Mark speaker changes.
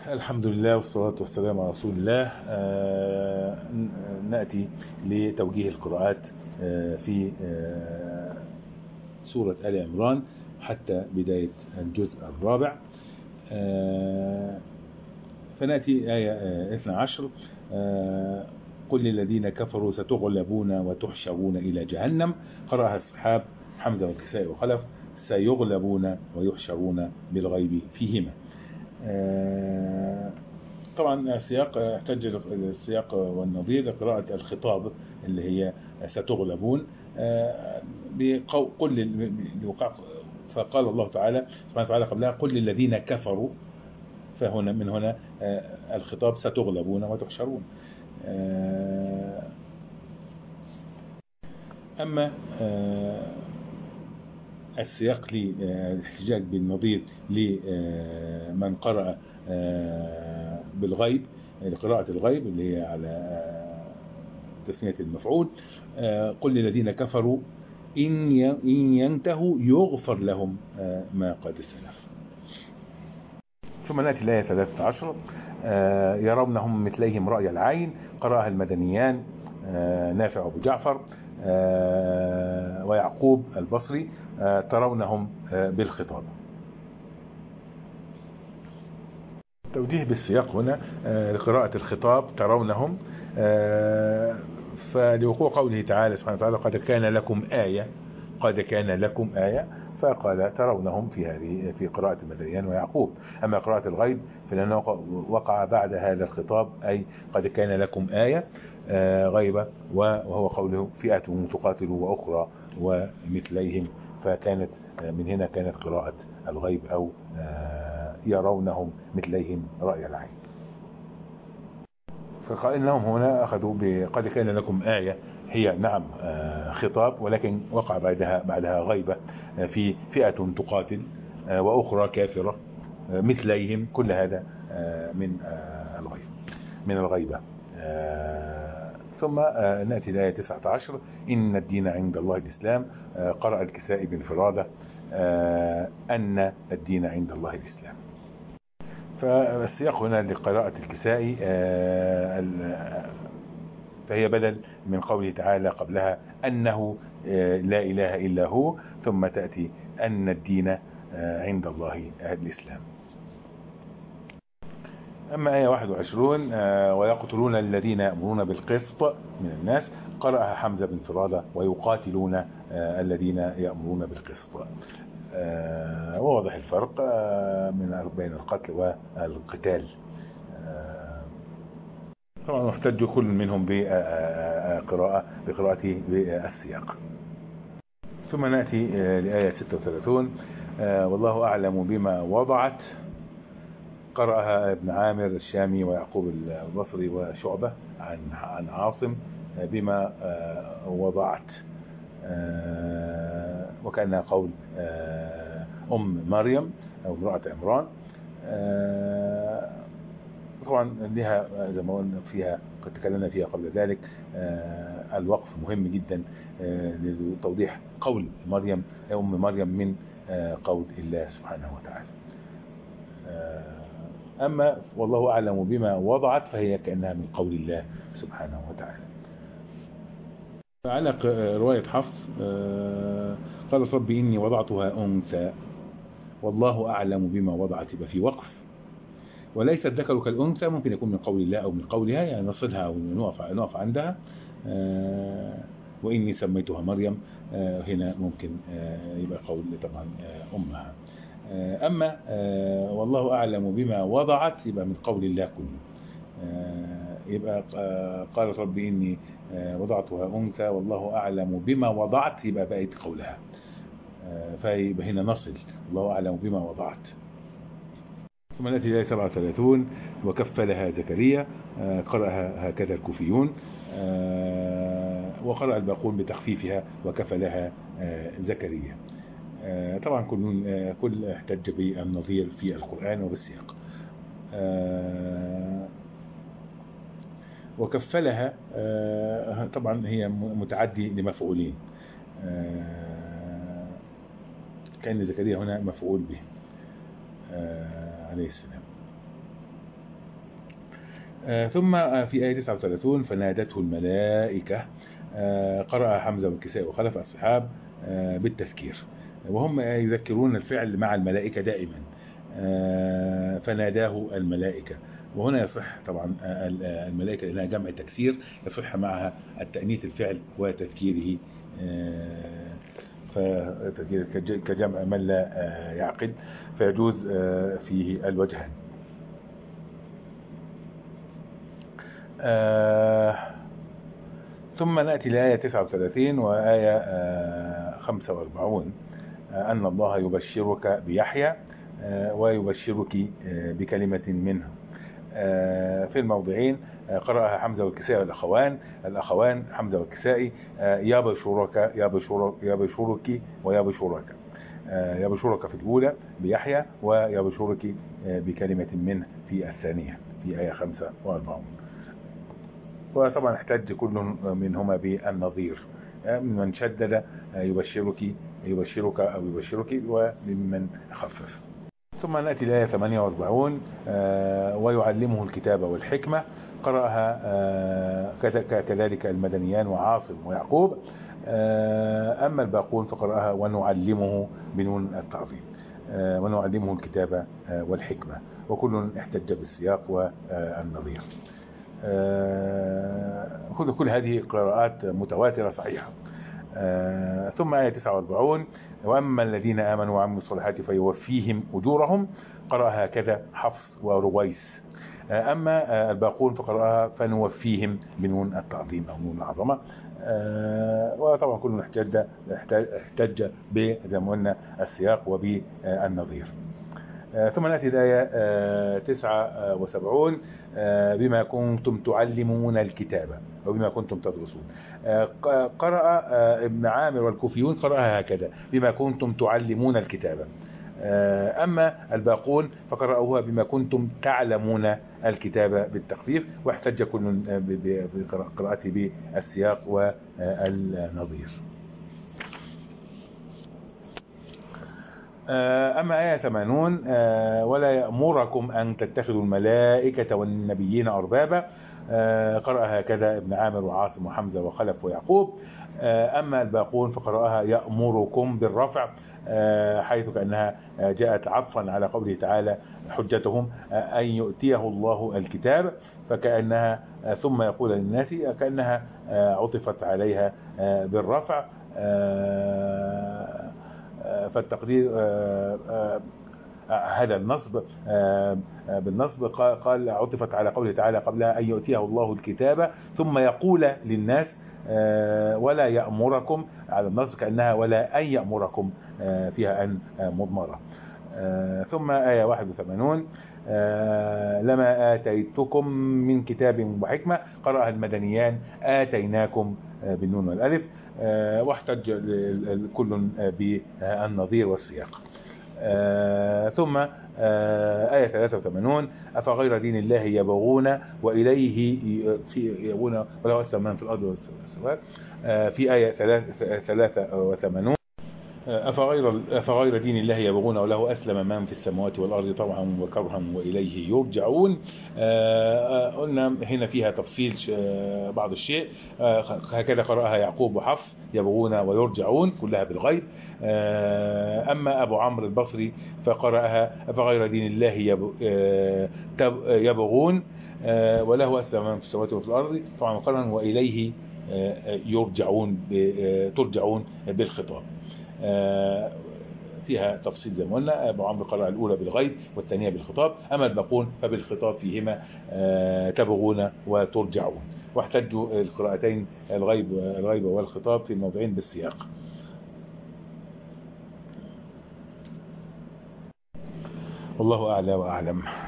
Speaker 1: الحمد لله والصلاة والسلام على رسول الله. نأتي لتوجيه القراءات في سورة آل عمران حتى بداية الجزء الرابع. فنأتي آية 12: قل للذين كفروا ستغلبون وتحشرون إلى جهنم. قرأها الصحاب حمزة والكسائي وخلف: سيغلبون ويحشرون بالغيب فيهما. طبعا السياق احتج السياق والنظير لقراءة الخطاب اللي هي ستغلبون بقول فقال الله تعالى سبحانه وتعالى قبلها: قل للذين كفروا، فهنا من هنا الخطاب ستغلبون وتحشرون. أما السياق للاحتجاج بالنظير لمن قرأ بالغيب، لقراءة الغيب اللي هي على تسمية المفعول: قل للذين كفروا إن ينتهوا يغفر لهم ما قد سلف. ثم نأتي الآية 13: يرونهم مثليهم رأي العين. قرأها المدنيان نافع أبو جعفر ويعقوب البصري: ترونهم بالخطاب. توجيه بالسياق هنا لقراءة الخطاب ترونهم، فلوقوع قوله تعالى سبحانه وتعالى: قد كان لكم آية، قد كان لكم آية، فقال ترونهم في قراءة المدنيان ويعقوب. أما قراءة الغيب فلأنه وقع بعد هذا الخطاب، أي قد كان لكم آية غيبة، وهو قوله فئة تقاتل وأخرى ومثليهم، فكانت من هنا كانت قراءة الغيب أو يرونهم مثليهم رأي العين. فقال إنهم هنا أخذوا بقد كان لكم آية، هي نعم خطاب، ولكن وقع بعدها غيبة في فئة تقاتل وأخرى كافرة مثليهم، كل هذا من الغيبة. ثم نأتي الآية 19: إن الدين عند الله الإسلام. قرأ الكسائي بانفرادة أن الدين عند الله الإسلام. فالسياق هنا لقراءة الكسائي فهي بدل من قوله تعالى قبلها أنه لا إله إلا هو، ثم تأتي أن الدين عند الله الإسلام. أما آية 21: ويقتلون الذين يأمرون بالقسط من الناس. قرأها حمزة بانفرادة ويقاتلون الذين يأمرون بالقسط. وواضح الفرق بين القتل والقتال. طبعا احتج كل منهم بقراءته بالسياق. ثم نأتي لآية 36: والله أعلم بما وضعت. قرأها ابن عامر الشامي ويعقوب البصري وشعبة عن عاصم بما وضعت، وكأنها قول مريم أو امرأة عمران. طبعا لها زي ما قلنا فيها، قد تكلمنا فيها قبل ذلك، الوقف مهم جدا لتوضيح قول مريم مريم من قول الله سبحانه وتعالى. أما والله أعلم بما وضعت فهي كأنها من قول الله سبحانه وتعالى. على رواية حفص قال ربي إني وضعتها أنثى والله أعلم بما وضعت، يبقى في وقف. وليس الذكر كالأنثى ممكن يكون من قول الله أو من قولها، يعني نصلها أو نقف عندها. وإني سميتها مريم، هنا ممكن يبقى قول طبعا أمها. أما والله أعلم بما وضعت يبقى من قول الله كله. يبقى قالت ربي إني وضعتها أنثى والله أعلم بما وضعت، يبقى بقيت قولها، فيبقى هنا نصل الله أعلم بما وضعت. ثم نأتي إلى 37: وكفلها زكريا. قرأها هكذا الكوفيون، وقرأ الباقون بتخفيفها وكفلها زكريا. طبعا كل احتج بالنظير في القرآن وبالسياق. وكفلها طبعا هي متعدي لمفعولين، كان زكريا هنا مفعول به عليه السلام. ثم في آية 39 فنادته الملائكة، قرأ حمزة والكسائي وخلف الصحاب بالتذكير، وهم يذكرون الفعل مع الملائكة دائما. فناداه الملائكة، وهنا يصح طبعا الملائكة لأنها جمع تكسير، يصح معها التأنيث الفعل وتذكيره، كجمع من لا يعقل، فيجوز فيه الوجهان. ثم نأتي لآية 39 وآية 45 أن الله يبشرك بيحيى ويبشرك بكلمة منه. في الموضعين قرأها حمزة والكسائي الأخوان حمزة والكسائي يبشرك ويبشرك، يبشرك في الأولى بيحيى ويبشرك بكلمة منه في الثانية في آية 45. وطبعا احتج كل منهما بالنظير، من شدد يبشرك أو يبشرك، وممن خفف. ثم نأتي الآية 48 ويعلمه الكتاب والحكمة، قرأها كذلك المدنيان وعاصم ويعقوب. أما الباقون فقرأها ونعلمه بنون التعظيم، ونعلمه الكتاب والحكمة، وكل احتج بالسياق والنظير. كل هذه قراءات متواترة صحيحة. ثم آية 49 وأما الذين آمنوا وعملوا الصالحات فيوفيهم أجورهم، قرأها هكذا حفص ورويس. أما الباقون فقرأها فنوفيهم بنون التعظيم أو نون العظمة. وطبعا كل احتج زي ما قلنا السياق وبالنظير. ثم نأتي الآية 79 بما كنتم تعلمون الكتاب وبما كنتم تدرسون. قرأ ابن عامر والكوفيون قرأها هكذا بما كنتم تعلمون الكتاب. أما الباقون فقرأوها بما كنتم تعلمون الكتاب بالتخفيف، واحتج كل بقراءته بالسياق والنظير. أما آية 80 ولا يأمركم أن تتخذوا الملائكة والنبيين أربابا، قرأها هكذا ابن عامر وعاصم وحمزة وخلف ويعقوب. أما الباقون فقرأها يأمركم بالرفع، حيث كأنها جاءت عطفا على قوله تعالى حجتهم أن يؤتيه الله الكتاب، فكأنها ثم يقول للناس كأنها عطفت عليها بالرفع. فالتقدير هذا النصب بالنصب قال عطفت على قوله تعالى قبلها أن يؤتيه الله الكتاب ثم يقول للناس ولا يأمركم، على النصب كأنها ولا أن يأمركم فيها أن مضمرة. ثم آية 81 لما آتيتكم من كتاب وحكمة، قرأها المدنيان آتيناكم بالنون والألف، واحتج كل بالنظير والسياق. ثم آية 83 أفغير دين الله يبغون وإليه يبغون وله أسلم من في الأرض والسماوات. في آية 83 أفغير دين الله يبغون وله أسلم من في السماوات والأرض طوعا وكرها وإليه يرجعون. قلنا هنا فيها تفصيل بعض الشيء. هكذا قرأها يعقوب وحفص يبغون ويرجعون كلها بالغيب. أما أبو عمرو البصري فقرأها أفغير دين الله يبغون وله أسلم من في السماوات وفي الأرض طوعا وكرها وإليه ترجعون بالخطاب. فيها تفصيل زي ما قلنا. أبو عمرو قرأ الأولى بالغيب والثانية بالخطاب، أما الباقون فبالخطاب فيهما تبغون وترجعون، واحتجوا القراءتين الغيب والخطاب في الموضعين بالسياق. والله أعلى وأعلم.